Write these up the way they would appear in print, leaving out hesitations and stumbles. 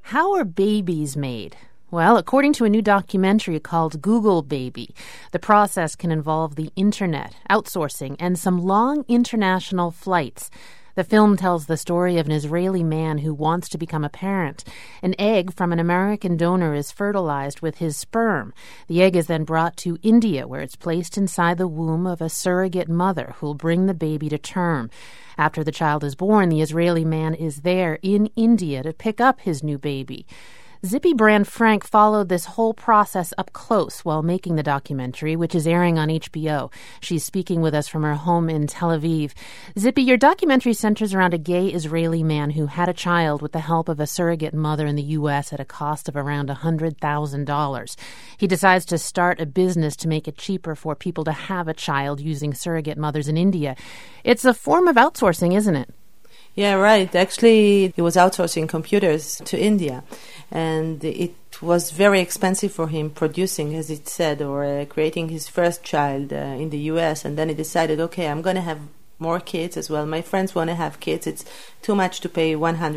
How are babies made? Well, according to a new documentary called Google Baby, the process can involve the internet, outsourcing, and some long international flights. The film tells the story of an Israeli man who wants to become a parent. An egg from an American donor is fertilized with his sperm. The egg is then brought to India, where it's placed inside the womb of a surrogate mother who'll bring the baby to term. After the child is born, the Israeli man is there in India to pick up his new baby. Zippy Brand-Frank followed this whole process up close while making the documentary, which is airing on HBO. She's speaking with us from her home in Tel Aviv. Zippy, your documentary centers around a gay Israeli man who had a child with the help of a surrogate mother in the U.S. at a cost of around $100,000. He decides to start a business to make it cheaper for people to have a child using surrogate mothers in India. It's a form of outsourcing, isn't it? Yeah, right. Actually, he was outsourcing computers to India, and it was very expensive for him producing, as it said, or creating his first child in the U.S., and then he decided, okay, I'm going to have more kids as well. My friends want to have kids. It's too much to pay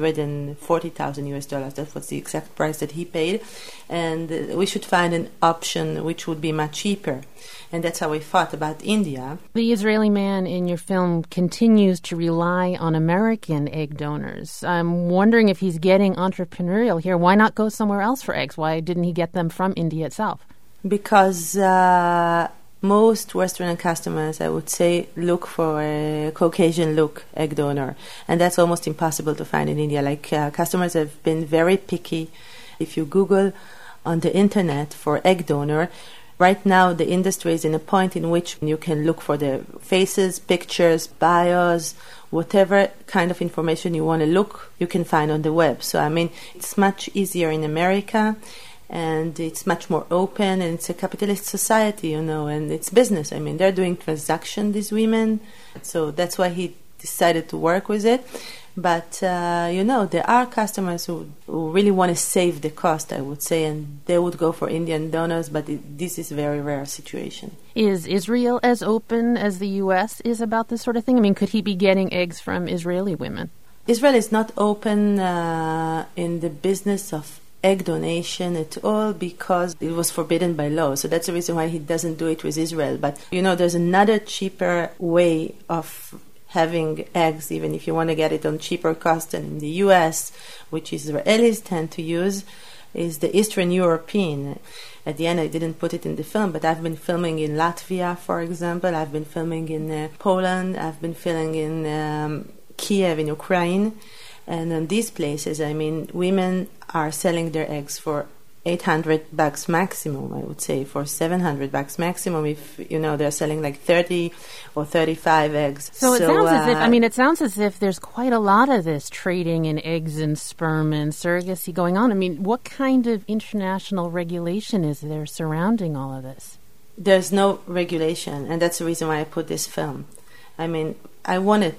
$140,000. That was the exact price that he paid, and we should find an option which would be much cheaper. And that's how we thought about India. The Israeli man in your film continues to rely on American egg donors. I'm wondering if he's getting entrepreneurial here. Why not go somewhere else for eggs? Why didn't he get them from India itself? Because most Western customers, I would say, look for a Caucasian-look egg donor. And that's almost impossible to find in India. Customers have been very picky. If you Google on the internet for egg donor, right now, the industry is in a point in which you can look for the faces, pictures, bios, whatever kind of information you want to look, you can find on the web. So, it's much easier in America, and it's much more open, and it's a capitalist society, and it's business. They're doing transactions, these women, so that's why he decided to work with it. But, there are customers who really want to save the cost, I would say, and they would go for Indian donors, but this is a very rare situation. Is Israel as open as the U.S. is about this sort of thing? Could he be getting eggs from Israeli women? Israel is not open in the business of egg donation at all because it was forbidden by law. So that's the reason why he doesn't do it with Israel. But, there's another cheaper way of having eggs, even if you want to get it on cheaper cost than in the U.S., which Israelis tend to use, is the Eastern European. At the end, I didn't put it in the film, but I've been filming in Latvia, for example. I've been filming in Poland. I've been filming in Kiev, in Ukraine. And in these places, women are selling their eggs for $800 maximum, I would say, for $700 maximum if, they're selling 30 or 35 eggs. So it sounds as if there's quite a lot of this trading in eggs and sperm and surrogacy going on. What kind of international regulation is there surrounding all of this? There's no regulation, and that's the reason why I put this film. I wanted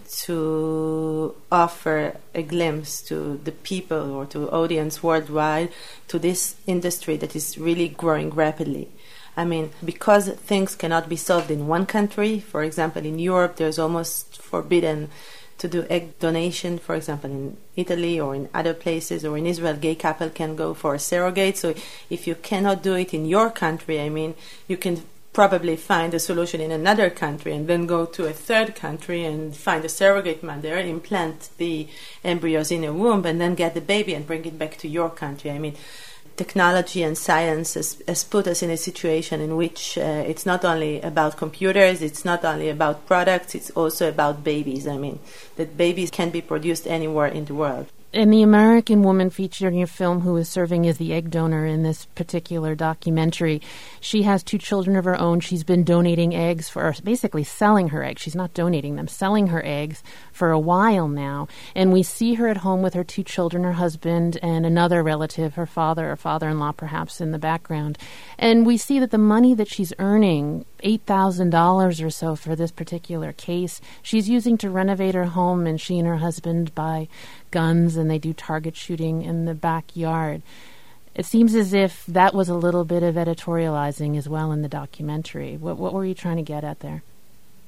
to offer a glimpse to the people or to audience worldwide to this industry that is really growing rapidly. Because things cannot be solved in one country, for example, in Europe, there's almost forbidden to do egg donation, for example, in Italy or in other places, or in Israel, gay couple can go for a surrogate. So if you cannot do it in your country, you can probably find a solution in another country and then go to a third country and find a surrogate mother, implant the embryos in a womb, and then get the baby and bring it back to your country. Technology and science has put us in a situation in which it's not only about computers, it's not only about products, it's also about babies. That babies can be produced anywhere in the world. And the American woman featured in your film who is serving as the egg donor in this particular documentary, she has 2 children of her own. She's been donating eggs basically selling her eggs. She's not donating them, selling her eggs for a while now. And we see her at home with her 2 children, her husband, and another relative, her father or father-in-law perhaps in the background. And we see that the money that she's earning, $8,000 or so for this particular case, she's using to renovate her home, and she and her husband buy guns and they do target shooting in the backyard. It seems as if that was a little bit of editorializing as well in the documentary. What were you trying to get at there?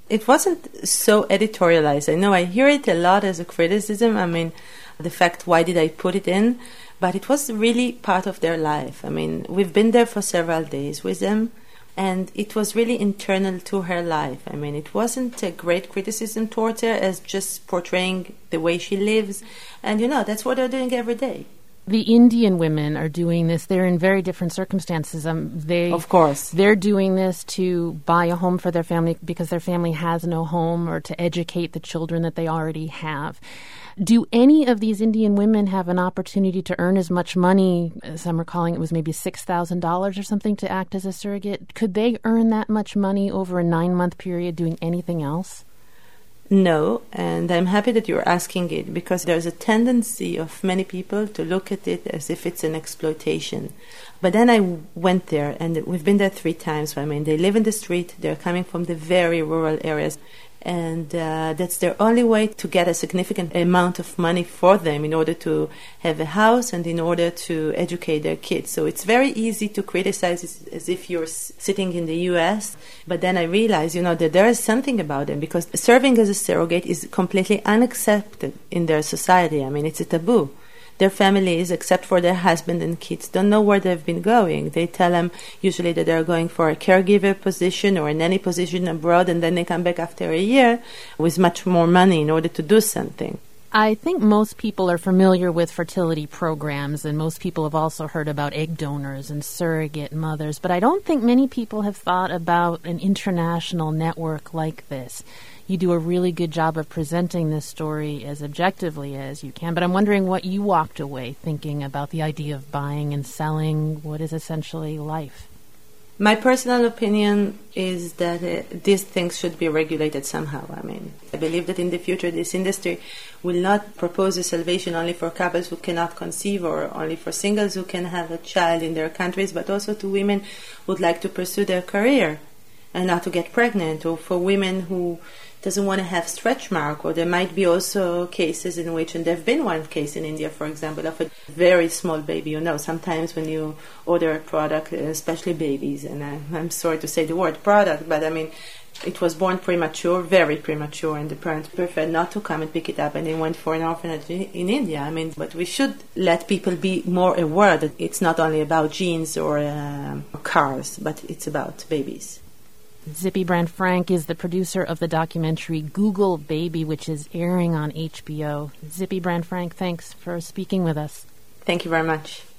It wasn't so editorialized. I know I hear it a lot as a criticism. I mean, the fact, why did I put it in? But it was really part of their life. I mean, we've been there for several days with them, and it was really internal to her life. I mean, it wasn't a great criticism towards her as just portraying the way she lives. And, that's what they're doing every day. The Indian women are doing this. They're in very different circumstances. Of course. They're doing this to buy a home for their family because their family has no home, or to educate the children that they already have. Do any of these Indian women have an opportunity to earn as much money, some are calling it was maybe $6,000 or something, to act as a surrogate? Could they earn that much money over a 9-month period doing anything else? No, and I'm happy that you're asking it, because there's a tendency of many people to look at it as if it's an exploitation. But then I went there, and we've been there 3 times. I mean, they live in the street, they're coming from the very rural areas, and that's their only way to get a significant amount of money for them in order to have a house and in order to educate their kids. So it's very easy to criticize it as if you're sitting in the U.S., but then I realized, that there is something about them, because serving as a surrogate is completely unaccepted in their society. I mean, it's a taboo. Their families, except for their husband and kids, don't know where they've been going. They tell them usually that they're going for a caregiver position or a nanny position abroad, and then they come back after a year with much more money in order to do something. I think most people are familiar with fertility programs, and most people have also heard about egg donors and surrogate mothers, but I don't think many people have thought about an international network like this. You do a really good job of presenting this story as objectively as you can, but I'm wondering what you walked away thinking about the idea of buying and selling what is essentially life. My personal opinion is that these things should be regulated somehow. I mean, I believe that in the future this industry will not propose a salvation only for couples who cannot conceive or only for singles who can have a child in their countries, but also to women who would like to pursue their career and not to get pregnant, or for women who doesn't want to have stretch mark. Or there might be also cases in which, and there have been one case in India, for example, of a very small baby. Sometimes when you order a product, especially babies, and I'm sorry to say the word product, but I mean, it was born premature, very premature, and the parents preferred not to come and pick it up, and they went for an orphanage in India. I mean, but we should let people be more aware that it's not only about genes or cars, but it's about babies. Tzipi Brand-Frank is the producer of the documentary Google Baby, which is airing on HBO. Tzipi Brand-Frank, thanks for speaking with us. Thank you very much.